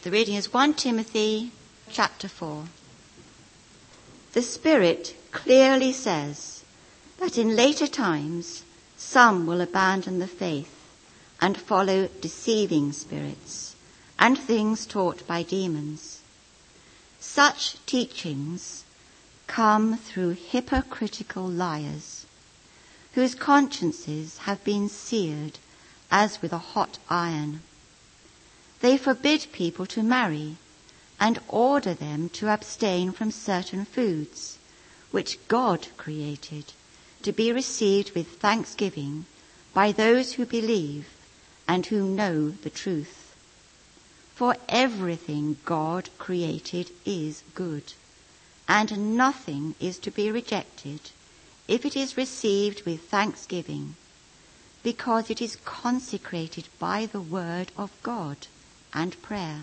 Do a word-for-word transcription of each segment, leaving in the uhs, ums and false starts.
The reading is First Timothy chapter four. The Spirit clearly says that in later times some will abandon the faith and follow deceiving spirits and things taught by demons. Such teachings come through hypocritical liars, whose consciences have been seared as with a hot iron. They forbid people to marry and order them to abstain from certain foods, which God created to be received with thanksgiving by those who believe and who know the truth. For everything God created is good, and nothing is to be rejected if it is received with thanksgiving, because it is consecrated by the word of God and prayer.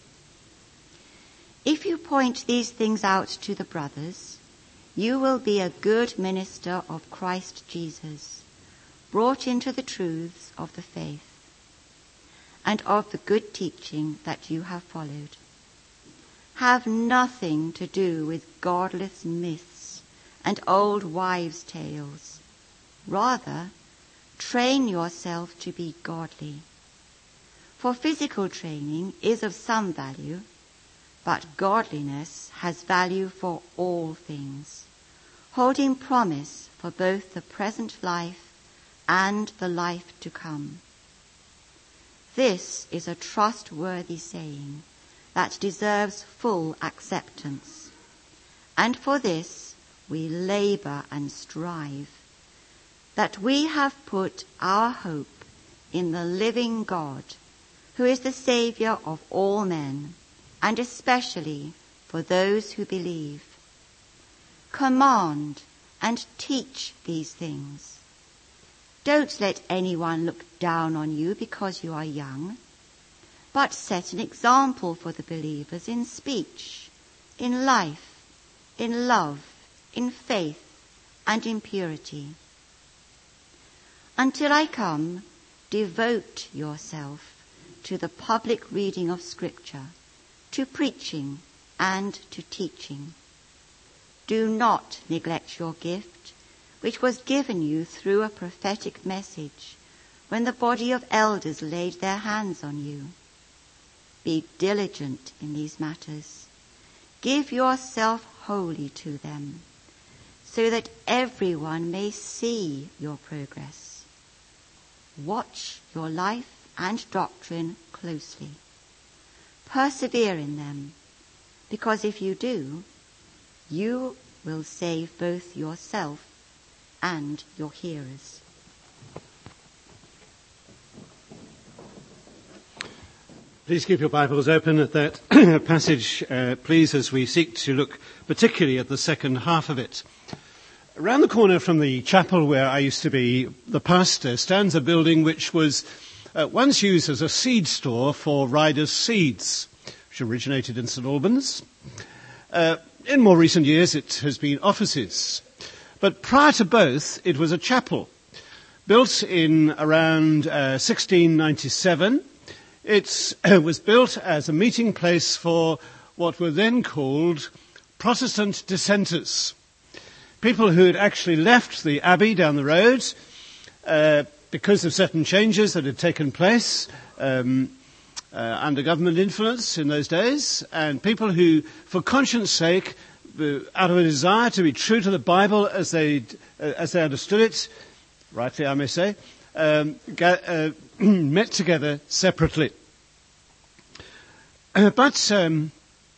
If you point these things out to the brothers, you will be a good minister of Christ Jesus, brought into the truths of the faith and of the good teaching that you have followed. Have nothing to do with godless myths and old wives' tales. Rather, train yourself to be godly. For physical training is of some value, but godliness has value for all things, holding promise for both the present life and the life to come. This is a trustworthy saying that deserves full acceptance, and for this we labor and strive, that we have put our hope in the living God, who is the Saviour of all men, and especially for those who believe. Command and teach these things. Don't let anyone look down on you because you are young, but set an example for the believers in speech, in life, in love, in faith, and in purity. Until I come, devote yourself to the public reading of Scripture, to preaching and to teaching. Do not neglect your gift, which was given you through a prophetic message, when the body of elders laid their hands on you. Be diligent in these matters. Give yourself wholly to them, so that everyone may see your progress. Watch your life and doctrine closely. Persevere in them, because if you do, you will save both yourself and your hearers. Please keep your Bibles open at that passage, uh, please, as we seek to look particularly at the second half of it. Around the corner from the chapel where I used to be the pastor stands a building which was uh, once used as a seed store for Ryder's seeds, which originated in St Albans. Uh, in more recent years it has been offices. But prior to both, it was a chapel, built in around uh, sixteen ninety-seven. It uh, was built as a meeting place for what were then called Protestant dissenters, people who had actually left the abbey down the road uh, because of certain changes that had taken place um, uh, under government influence in those days, and people who, for conscience sake, out of a desire to be true to the Bible as they uh, as they understood it, rightly I may say, um, ga- uh, met together separately. Uh, but um,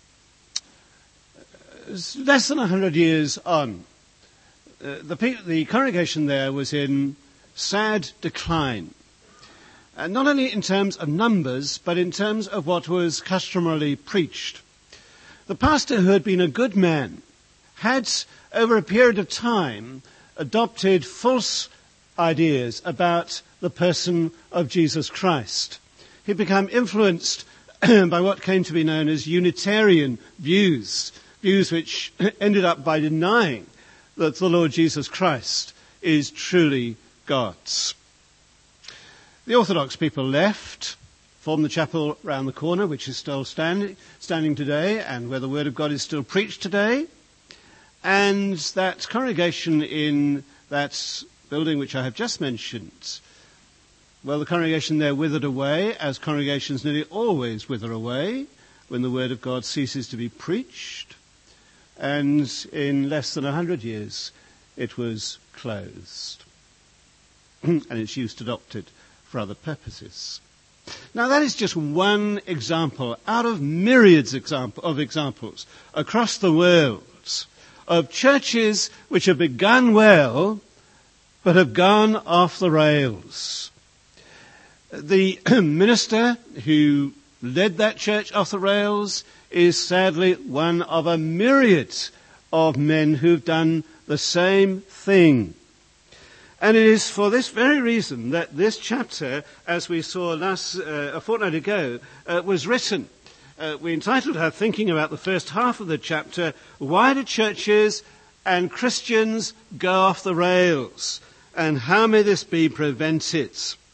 less than a hundred years on, uh, the, pe- the congregation there was in sad decline. Uh, not only in terms of numbers, but in terms of what was customarily preached. The pastor, who had been a good man, had, over a period of time, adopted false ideas about the person of Jesus Christ. He became influenced by what came to be known as Unitarian views, views which ended up by denying that the Lord Jesus Christ is truly God's. The Orthodox people left, form the chapel round the corner, which is still standing, standing today, and where the Word of God is still preached today. And that congregation in that building which I have just mentioned, well, the congregation there withered away, as congregations nearly always wither away when the Word of God ceases to be preached. And in less than a hundred years, it was closed and its use adopted for other purposes. Now, that is just one example out of myriads example, of examples across the world of churches which have begun well but have gone off the rails. The minister who led that church off the rails is sadly one of a myriad of men who've done the same thing. And it is for this very reason that this chapter, as we saw last uh, a fortnight ago, uh, was written. Uh, we entitled her thinking about the first half of the chapter, Why do churches and Christians go off the rails? And how may this be prevented?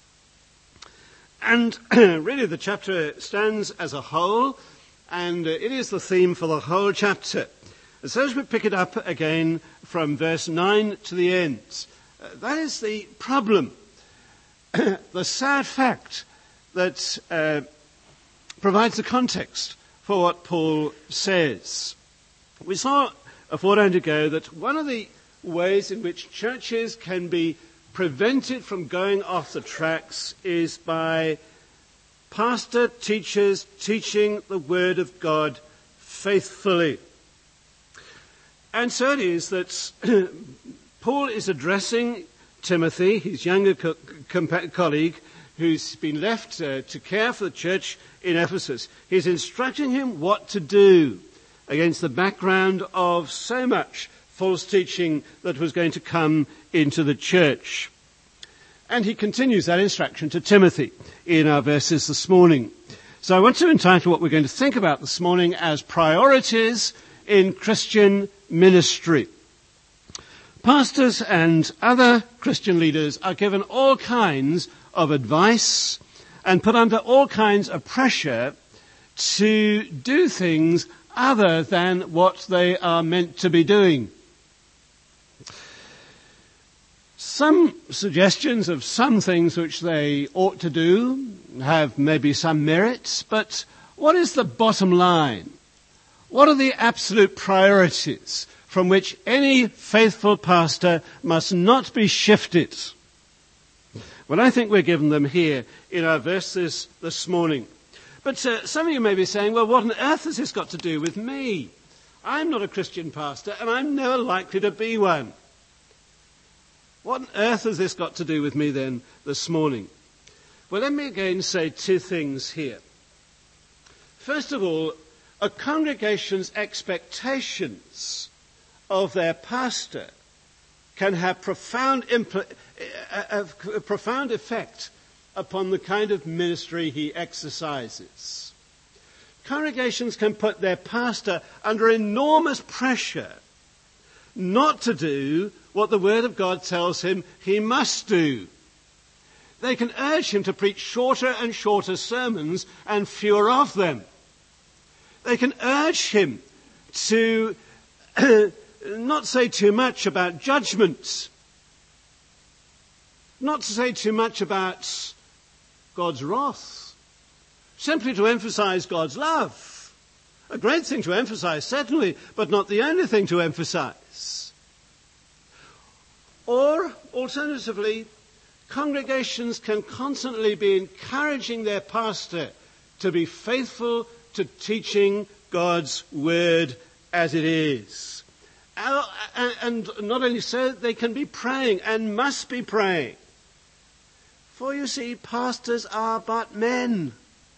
And really the chapter stands as a whole, and uh, it is the theme for the whole chapter. And so as we pick it up again from verse nine to the end, Uh, that is the problem, the sad fact that uh, provides the context for what Paul says. We saw a fortnight ago that one of the ways in which churches can be prevented from going off the tracks is by pastor teachers teaching the Word of God faithfully. And so it is that Paul is addressing Timothy, his younger co- compa- colleague, who's been left uh, to care for the church in Ephesus. He's instructing him what to do against the background of so much false teaching that was going to come into the church. And he continues that instruction to Timothy in our verses this morning. So I want to entitle what we're going to think about this morning as priorities in Christian ministry. Pastors and other Christian leaders are given all kinds of advice and put under all kinds of pressure to do things other than what they are meant to be doing. Some suggestions of some things which they ought to do have maybe some merits, but what is the bottom line? What are the absolute priorities from which any faithful pastor must not be shifted? Well, I think we're given them here in our verses this morning. But uh, some of you may be saying, well, what on earth has this got to do with me? I'm not a Christian pastor, and I'm never likely to be one. What on earth has this got to do with me then this morning? Well, let me again say two things here. First of all, a congregation's expectations of their pastor can have profound impl- a, a, a profound effect upon the kind of ministry he exercises. Congregations can put their pastor under enormous pressure not to do what the Word of God tells him he must do. They can urge him to preach shorter and shorter sermons and fewer of them. They can urge him to not say too much about judgment, not to say too much about God's wrath, simply to emphasize God's love. A great thing to emphasize, certainly, but not the only thing to emphasize. Or, alternatively, congregations can constantly be encouraging their pastor to be faithful to teaching God's word as it is. And not only so, they can be praying and must be praying. For you see, pastors are but men.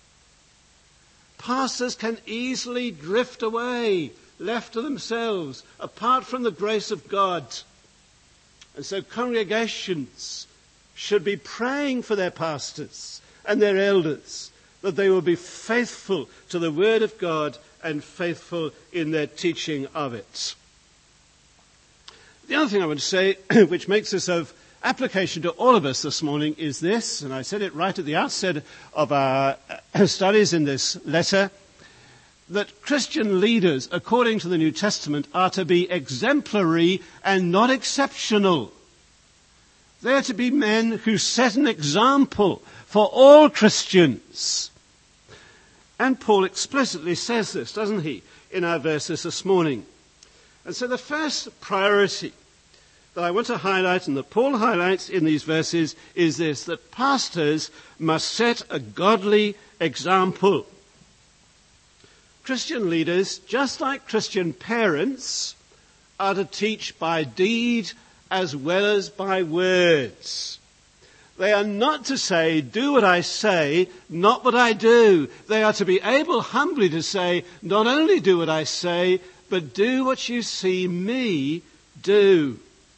Pastors can easily drift away, left to themselves, apart from the grace of God. And so congregations should be praying for their pastors and their elders, that they will be faithful to the Word of God and faithful in their teaching of it. The other thing I want to say, which makes this of application to all of us this morning is this, and I said it right at the outset of our studies in this letter, that Christian leaders, according to the New Testament, are to be exemplary and not exceptional. They are to be men who set an example for all Christians. And Paul explicitly says this, doesn't he, in our verses this morning. And so the first priority that I want to highlight and that Paul highlights in these verses is this, that pastors must set a godly example. Christian leaders, just like Christian parents, are to teach by deed as well as by words. They are not to say, do what I say, not what I do. They are to be able humbly to say, not only do what I say, but do what you see me do.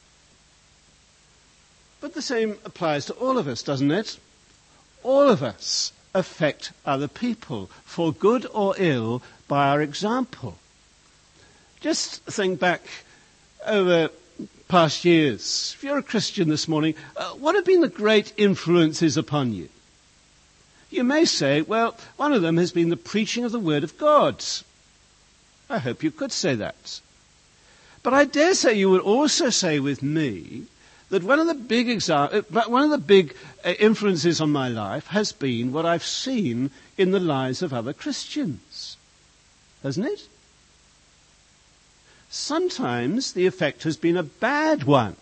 But the same applies to all of us, doesn't it? All of us affect other people, for good or ill, by our example. Just think back over past years. If you're a Christian this morning, uh, what have been the great influences upon you? You may say, well, one of them has been the preaching of the Word of God. I hope you could say that. But I dare say you would also say with me that one of the big exa- one of the big uh, influences on my life has been what I've seen in the lives of other Christians. Hasn't it? Sometimes the effect has been a bad one.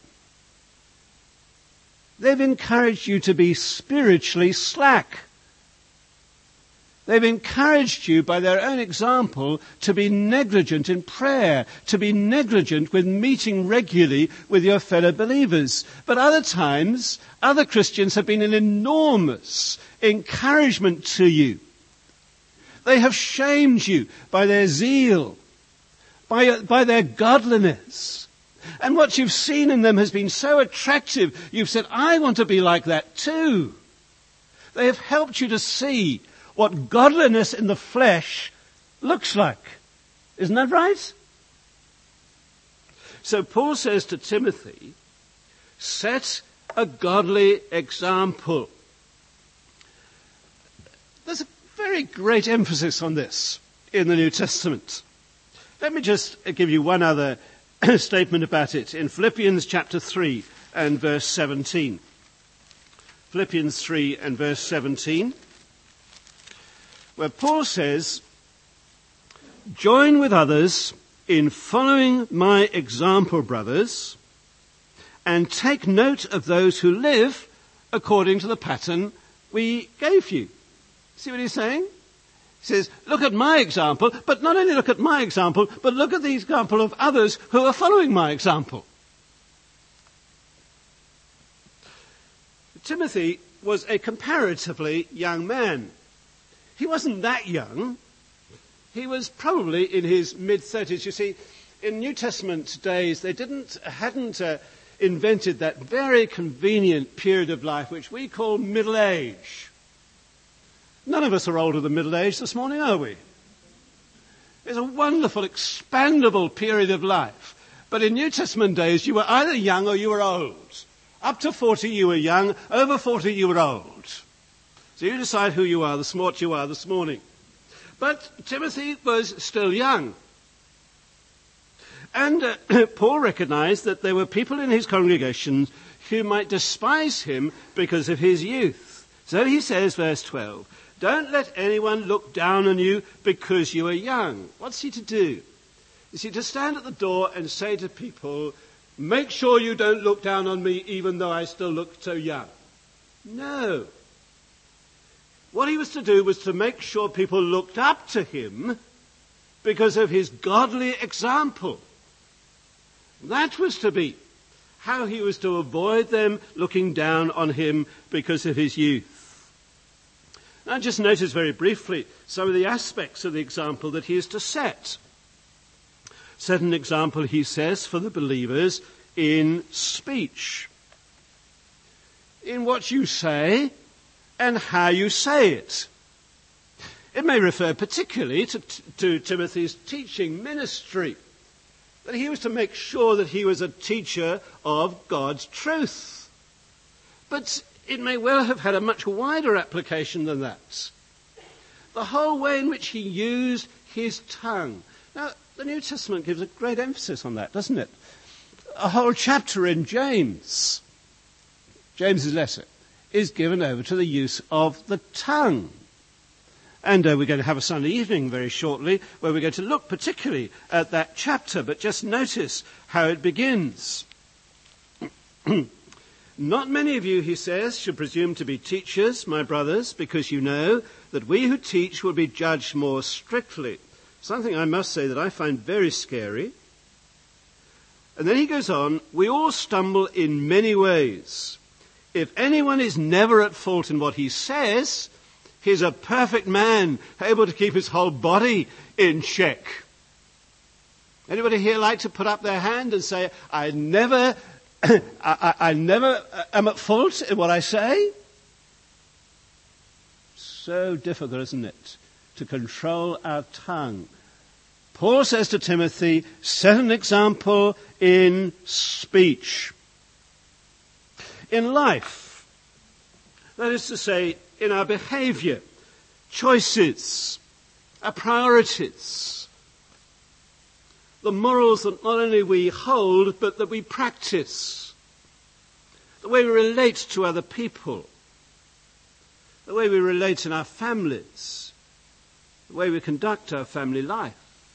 They've encouraged you to be spiritually slack. They've encouraged you by their own example to be negligent in prayer, to be negligent with meeting regularly with your fellow believers. But other times, other Christians have been an enormous encouragement to you. They have shamed you by their zeal, by, by their godliness. And what you've seen in them has been so attractive, you've said, I want to be like that too. They have helped you to see what godliness in the flesh looks like. Isn't that right? So Paul says to Timothy, set a godly example. There's a very great emphasis on this in the New Testament. Let me just give you one other statement about it in Philippians chapter three and verse seventeen. Philippians three and verse seventeen. Where Paul says, join with others in following my example, brothers, and take note of those who live according to the pattern we gave you. See what he's saying? He says, look at my example, but not only look at my example, but look at the example of others who are following my example. Timothy was a comparatively young man. He wasn't that young. He was probably in his mid-thirties. You see, in New Testament days, they didn't, hadn't uh, invented that very convenient period of life which we call middle age. None of us are older than middle age this morning, are we? It's a wonderful, expandable period of life. But in New Testament days, you were either young or you were old. Up to forty, you were young. Over forty, you were old. So you decide who you are, the smart you are this morning. But Timothy was still young. And uh, Paul recognized that there were people in his congregation who might despise him because of his youth. So he says, verse twelve, don't let anyone look down on you because you are young. What's he to do? Is he to stand at the door and say to people, make sure you don't look down on me even though I still look so young? No. What he was to do was to make sure people looked up to him because of his godly example. That was to be how he was to avoid them looking down on him because of his youth. Now just notice very briefly some of the aspects of the example that he is to set. Set an example, he says, for the believers in speech. In what you say and how you say it. It may refer particularly to, to Timothy's teaching ministry, that he was to make sure that he was a teacher of God's truth. But it may well have had a much wider application than that. The whole way in which he used his tongue. Now, the New Testament gives a great emphasis on that, doesn't it? A whole chapter in James, James's letter, is given over to the use of the tongue. And uh, we're going to have a Sunday evening very shortly where we're going to look particularly at that chapter, but just notice how it begins. Not many of you, he says, should presume to be teachers, my brothers, because you know that we who teach will be judged more strictly. Something I must say that I find very scary. And then he goes on, we all stumble in many ways. If anyone is never at fault in what he says, he's a perfect man, able to keep his whole body in check. Anybody here like to put up their hand and say, I never, I, I, I never am at fault in what I say? So difficult, isn't it, to control our tongue. Paul says to Timothy, set an example in speech. In life, that is to say, in our behavior, choices, our priorities, the morals that not only we hold, but that we practice, the way we relate to other people, the way we relate in our families, the way we conduct our family life.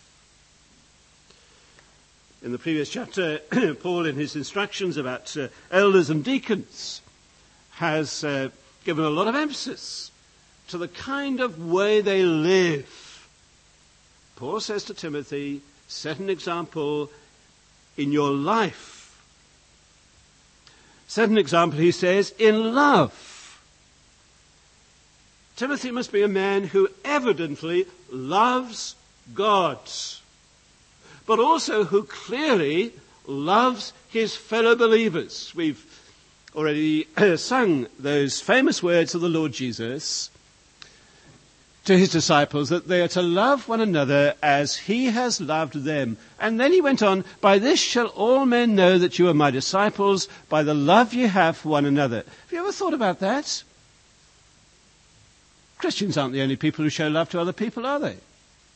In the previous chapter, Paul, in his instructions about uh, elders and deacons, has uh, given a lot of emphasis to the kind of way they live. Paul says to Timothy, set an example in your life. Set an example, he says, in love. Timothy must be a man who evidently loves God, but also who clearly loves his fellow believers. We've already sung those famous words of the Lord Jesus to his disciples, that they are to love one another as he has loved them. And then he went on, by this shall all men know that you are my disciples, by the love you have for one another. Have you ever thought about that? Christians aren't the only people who show love to other people, are they?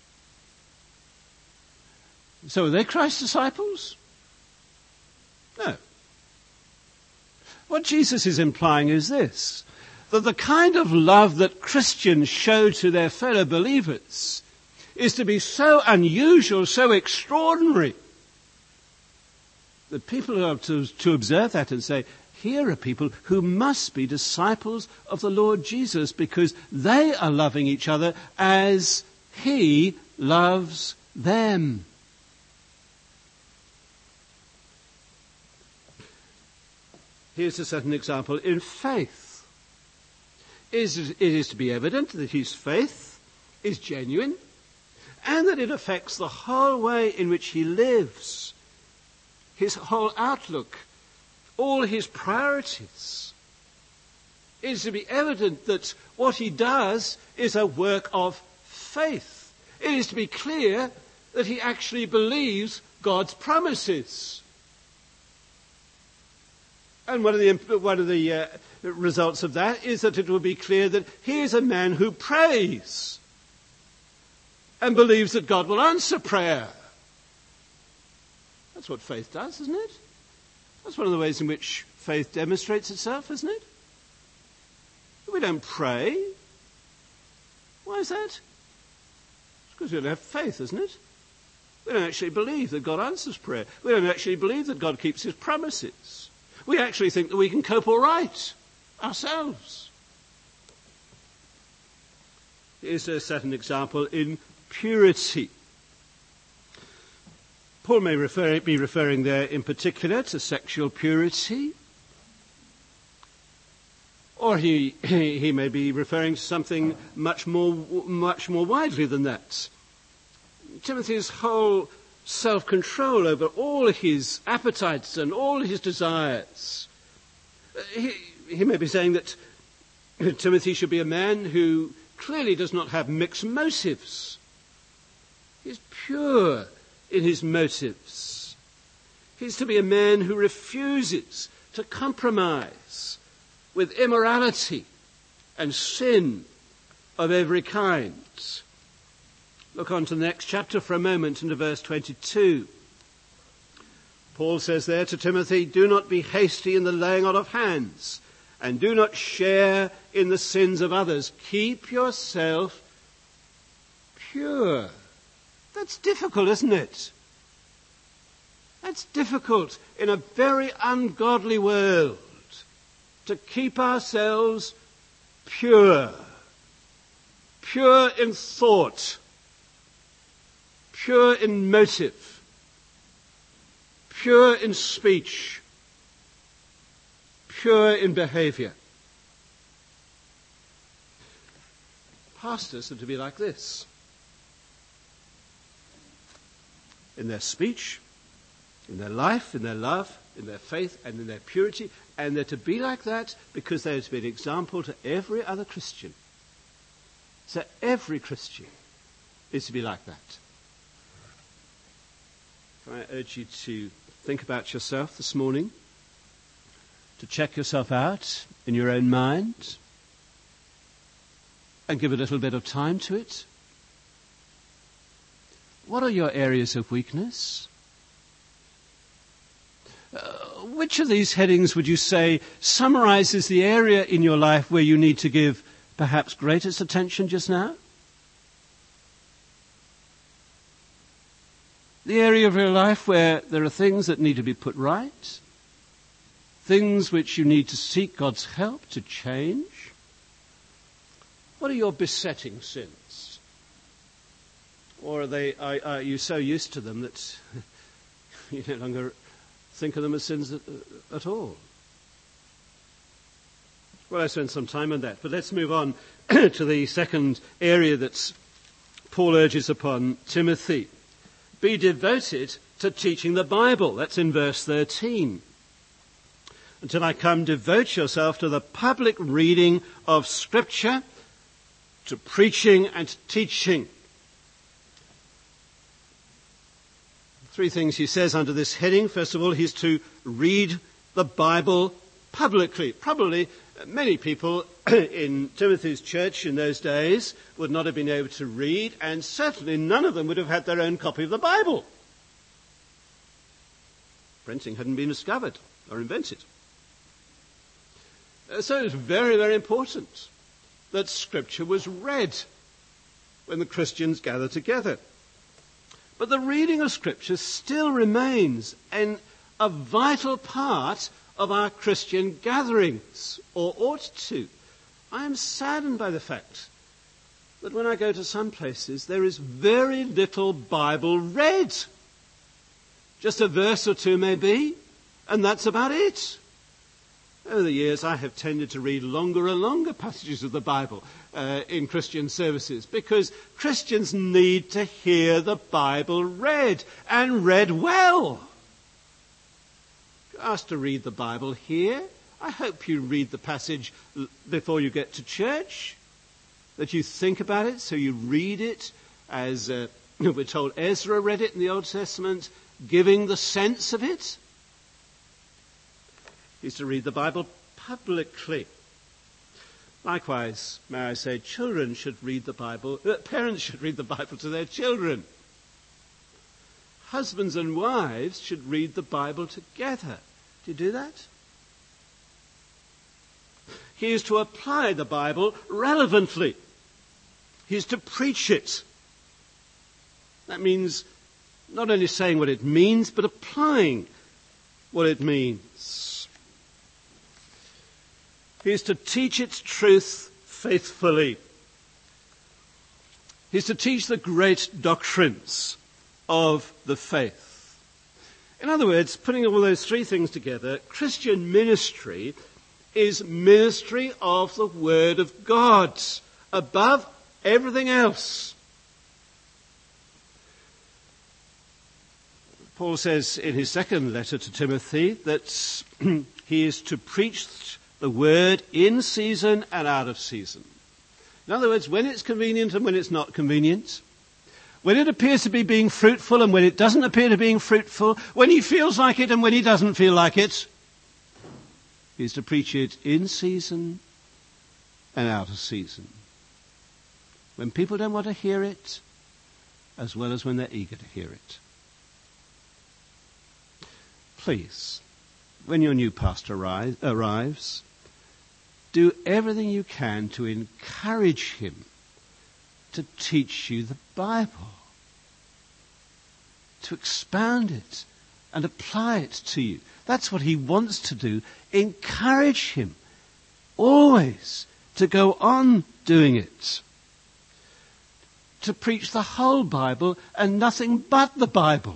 So are they Christ's disciples? No. What Jesus is implying is this, that the kind of love that Christians show to their fellow believers is to be so unusual, so extraordinary, that people are to, to observe that and say, here are people who must be disciples of the Lord Jesus because they are loving each other as he loves them. Here's a certain example in faith. It is, it is to be evident that his faith is genuine and that it affects the whole way in which he lives, his whole outlook, all his priorities. It is to be evident that what he does is a work of faith. It is to be clear that he actually believes God's promises. And one of the, one of the uh, results of that is that it will be clear that he is a man who prays and believes that God will answer prayer. That's what faith does, isn't it? That's one of the ways in which faith demonstrates itself, isn't it? We don't pray. Why is that? It's because we don't have faith, isn't it? We don't actually believe that God answers prayer. We don't actually believe that God keeps his promises. We actually think that we can cope all right ourselves. Here's a certain example in purity. Paul may refer, be referring there in particular to sexual purity, or he, he, he may be referring to something much more, much more widely than that. Timothy's whole self-control over all his appetites and all his desires. He, he may be saying that Timothy should be a man who clearly does not have mixed motives. He's pure in his motives. He's to be a man who refuses to compromise with immorality and sin of every kind. Look on to the next chapter for a moment, into verse twenty-two. Paul says there to Timothy, do not be hasty in the laying on of hands, and do not share in the sins of others. Keep yourself pure. That's difficult, isn't it? That's difficult in a very ungodly world, to keep ourselves pure. Pure in thought. Pure in motive. Pure in speech. Pure in behavior. Pastors are to be like this. In their speech, in their life, in their love, in their faith, and in their purity. And they're to be like that because they're to be an example to every other Christian. So every Christian is to be like that. Can I urge you to think about yourself this morning, to check yourself out in your own mind, and give a little bit of time to it. What are your areas of weakness? Uh, which of these headings would you say summarizes the area in your life where you need to give perhaps greatest attention just now? The area of your life where there are things that need to be put right, things which you need to seek God's help to change. What are your besetting sins? Or are they? Are, are you so used to them that you no longer think of them as sins at, at all? Well, I spent some time on that, but let's move on to the second area that Paul urges upon Timothy. Be devoted to teaching the Bible. That's in verse thirteen. Until I come, devote yourself to the public reading of Scripture, to preaching and teaching. Three things he says under this heading. First of all, he's to read the Bible publicly. Probably many people in Timothy's church in those days would not have been able to read, and certainly none of them would have had their own copy of the Bible. Printing hadn't been discovered or invented. So it was very, very important that Scripture was read when the Christians gathered together. But the reading of Scripture still remains an, a vital part of our Christian gatherings, or ought to. I am saddened by the fact that when I go to some places, there is very little Bible read. Just a verse or two maybe, and that's about it. Over the years, I have tended to read longer and longer passages of the Bible uh, in Christian services, because Christians need to hear the Bible read, and read well. You're asked to read the Bible here. I hope you read the passage before you get to church, that you think about it, so you read it as uh, we're told Ezra read it in the Old Testament, giving the sense of it. He's to read the Bible publicly. Likewise, may I say, children should read the Bible, uh, parents should read the Bible to their children. Husbands and wives should read the Bible together. Do you do that? He is to apply the Bible relevantly. He is to preach it. That means not only saying what it means, but applying what it means. He is to teach its truth faithfully. He is to teach the great doctrines of the faith. In other words, putting all those three things together, Christian ministry is ministry of the Word of God above everything else. Paul says in his second letter to Timothy that he is to preach the Word in season and out of season. In other words, when it's convenient and when it's not convenient. When it appears to be being fruitful and when it doesn't appear to be being fruitful. When he feels like it and when he doesn't feel like it. He's to preach it in season and out of season. When people don't want to hear it, as well as when they're eager to hear it. Please, when your new pastor arri- arrives, do everything you can to encourage him to teach you the Bible, to expound it and apply it to you. That's what he wants to do. Encourage him always to go on doing it, to preach the whole Bible and nothing but the Bible.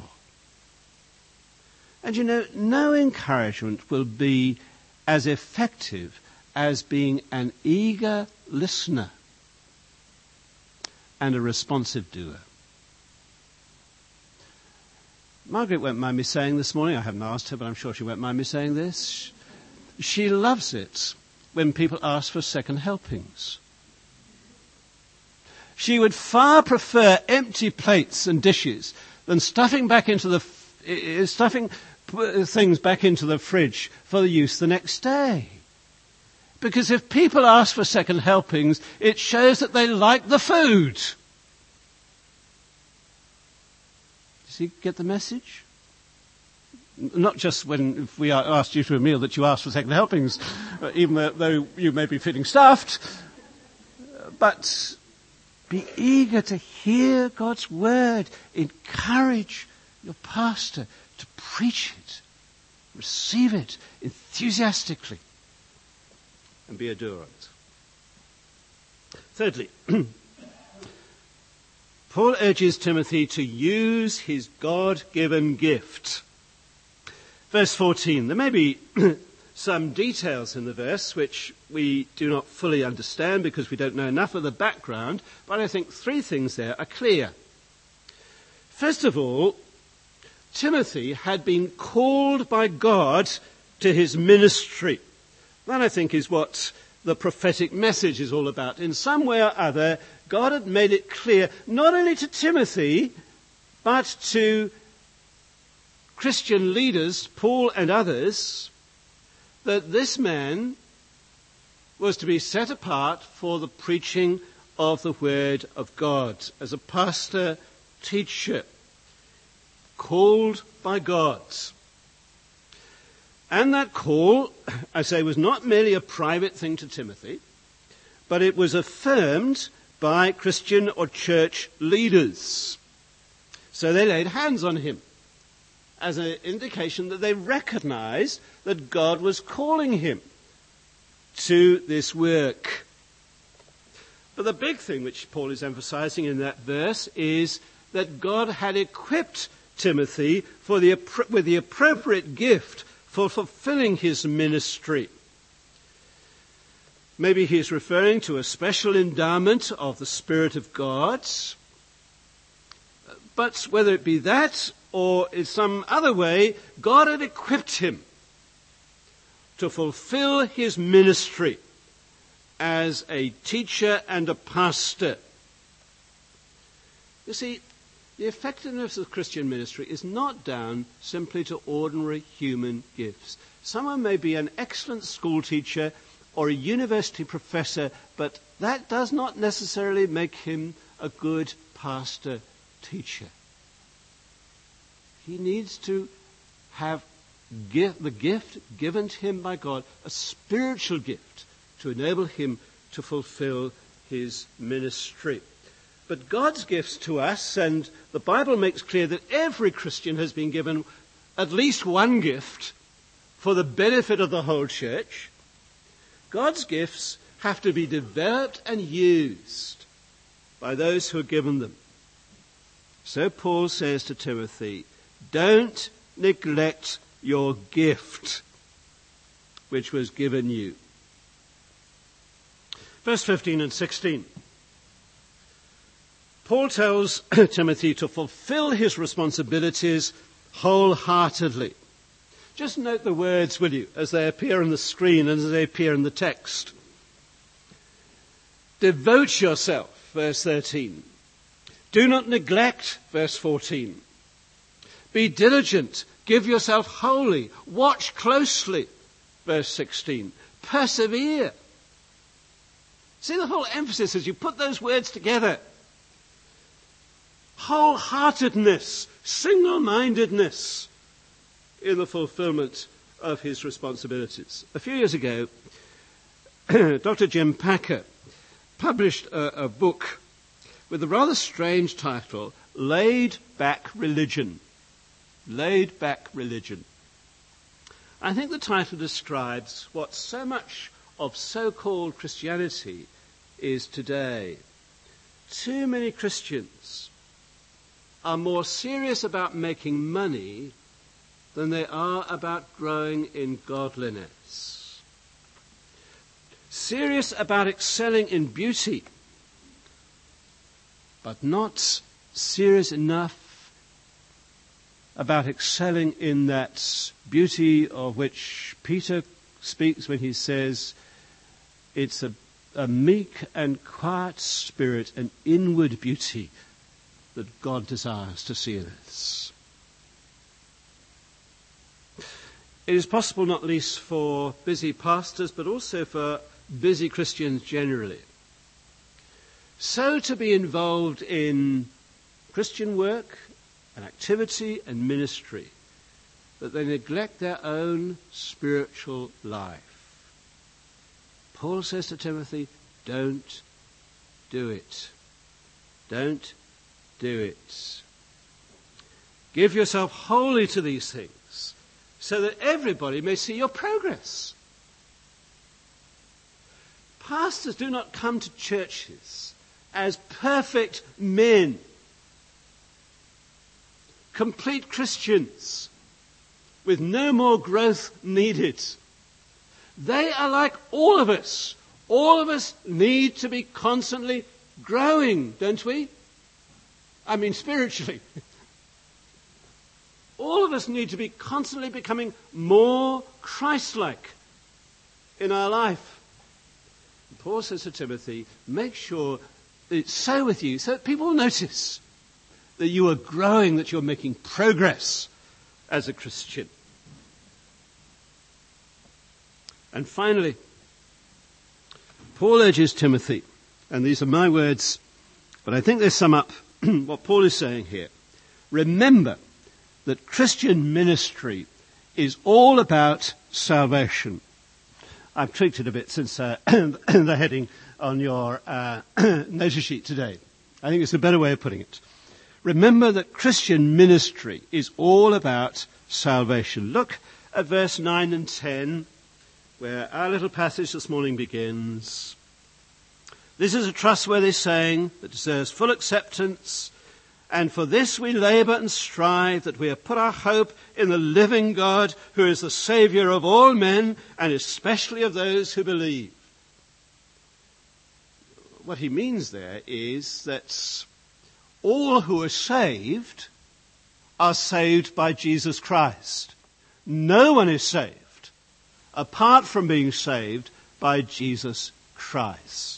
And you know, no encouragement will be as effective as being an eager listener and a responsive doer. Margaret won't mind me saying this morning, I haven't asked her, but I'm sure she won't mind me saying this. She loves it when people ask for second helpings. She would far prefer empty plates and dishes than stuffing back into the stuffing things back into the fridge for the use the next day. Because if people ask for second helpings, it shows that they like the food. Does he get the message? Not just when if we are asked you to a meal that you ask for second helpings, even though you may be feeling stuffed, but be eager to hear God's word. Encourage your pastor to preach it. Receive it enthusiastically. And be a doer of it. Thirdly, Paul urges Timothy to use his God-given gift. Verse fourteen. There may be some details in the verse which we do not fully understand because we don't know enough of the background, but I think three things there are clear. First of all, Timothy had been called by God to his ministry. That, I think, is what the prophetic message is all about. In some way or other, God had made it clear, not only to Timothy, but to Christian leaders, Paul and others, that this man was to be set apart for the preaching of the Word of God as a pastor, teacher, called by God. And that call, I say, was not merely a private thing to Timothy, but it was affirmed by Christian or church leaders. So they laid hands on him as an indication that they recognized that God was calling him to this work. But the big thing which Paul is emphasizing in that verse is that God had equipped Timothy for the, with the appropriate gift for fulfilling his ministry. Maybe he's referring to a special endowment of the Spirit of God. But whether it be that or in some other way, God had equipped him to fulfill his ministry as a teacher and a pastor. You see, the effectiveness of Christian ministry is not down simply to ordinary human gifts. Someone may be an excellent school teacher or a university professor, but that does not necessarily make him a good pastor teacher. He needs to have give, the gift given to him by God, a spiritual gift, to enable him to fulfill his ministry. But God's gifts to us, and the Bible makes clear that every Christian has been given at least one gift for the benefit of the whole church. God's gifts have to be developed and used by those who are given them. So Paul says to Timothy, don't neglect your gift which was given you. Verse fifteen and sixteen. Paul tells Timothy to fulfill his responsibilities wholeheartedly. Just note the words, will you, as they appear on the screen and as they appear in the text. Devote yourself, verse thirteen. Do not neglect, verse fourteen. Be diligent. Give yourself wholly. Watch closely, verse sixteen. Persevere. See the whole emphasis as you put those words together. Wholeheartedness, single-mindedness in the fulfillment of his responsibilities. A few years ago, Doctor Jim Packer published a, a book with a rather strange title, Laid Back Religion. Laid Back Religion. I think the title describes what so much of so-called Christianity is today. Too many Christians are more serious about making money than they are about growing in godliness. Serious about excelling in beauty, but not serious enough about excelling in that beauty of which Peter speaks when he says it's a, a meek and quiet spirit, an inward beauty that God desires to see in us. It is possible not least for busy pastors, but also for busy Christians generally, so to be involved in Christian work and activity and ministry that they neglect their own spiritual life. Paul says to Timothy, don't do it. Don't do it. Give yourself wholly to these things so that everybody may see your progress. Pastors do not come to churches as perfect men, complete Christians with no more growth needed. They are like all of us. All of us need to be constantly growing, don't we? I mean spiritually. All of us need to be constantly becoming more Christ-like in our life. And Paul says to Timothy, make sure that it's so with you, so that people will notice that you are growing, that you're making progress as a Christian. And finally, Paul urges Timothy, and these are my words, but I think they sum up what Paul is saying here. Remember that Christian ministry is all about salvation. I've tweaked it a bit since uh, the heading on your uh, notice sheet today. I think it's a better way of putting it. Remember that Christian ministry is all about salvation. Look at verse nine and ten, where our little passage this morning begins. This is a trustworthy saying that deserves full acceptance, and for this we labour and strive, that we have put our hope in the living God, who is the Saviour of all men, and especially of those who believe. What he means there is that all who are saved are saved by Jesus Christ. No one is saved apart from being saved by Jesus Christ.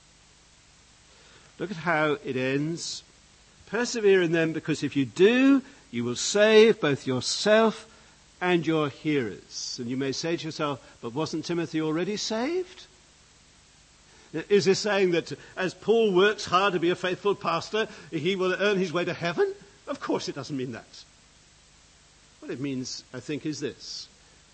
Look at how it ends. Persevere in them, because if you do, you will save both yourself and your hearers. And you may say to yourself, but wasn't Timothy already saved? Is this saying that as Paul works hard to be a faithful pastor, he will earn his way to heaven? Of course it doesn't mean that. What it means, I think, is this.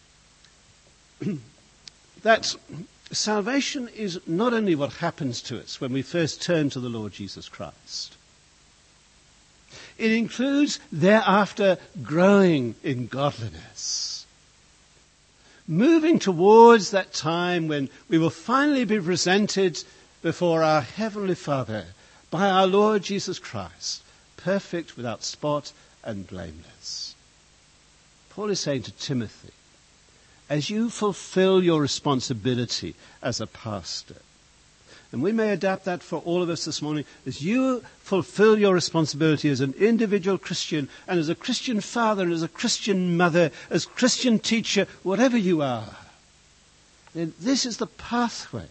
That salvation is not only what happens to us when we first turn to the Lord Jesus Christ. It includes thereafter growing in godliness. Moving towards that time when we will finally be presented before our Heavenly Father by our Lord Jesus Christ, perfect, without spot and blameless. Paul is saying to Timothy, as you fulfill your responsibility as a pastor, and we may adapt that for all of us this morning, as you fulfill your responsibility as an individual Christian, and as a Christian father, and as a Christian mother, as Christian teacher, whatever you are, then this is the pathway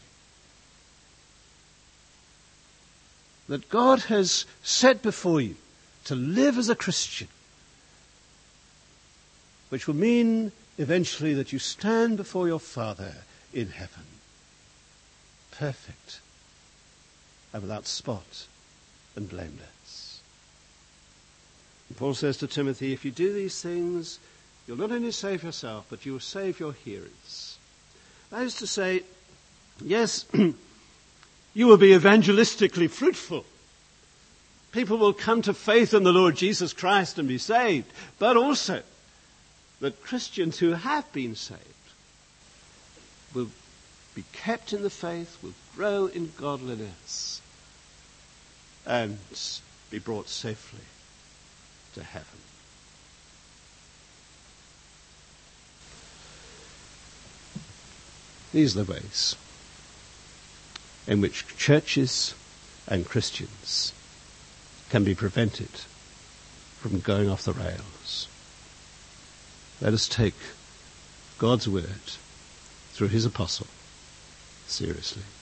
that God has set before you to live as a Christian, which will mean eventually that you stand before your Father in heaven, perfect and without spot and blameless. And Paul says to Timothy, if you do these things, you'll not only save yourself, but you will save your hearers. That is to say, yes, you will be evangelistically fruitful. People will come to faith in the Lord Jesus Christ and be saved, but also that Christians who have been saved will be kept in the faith, will grow in godliness, and be brought safely to heaven. These are the ways in which churches and Christians can be prevented from going off the rails. Let us take God's word through his apostle seriously.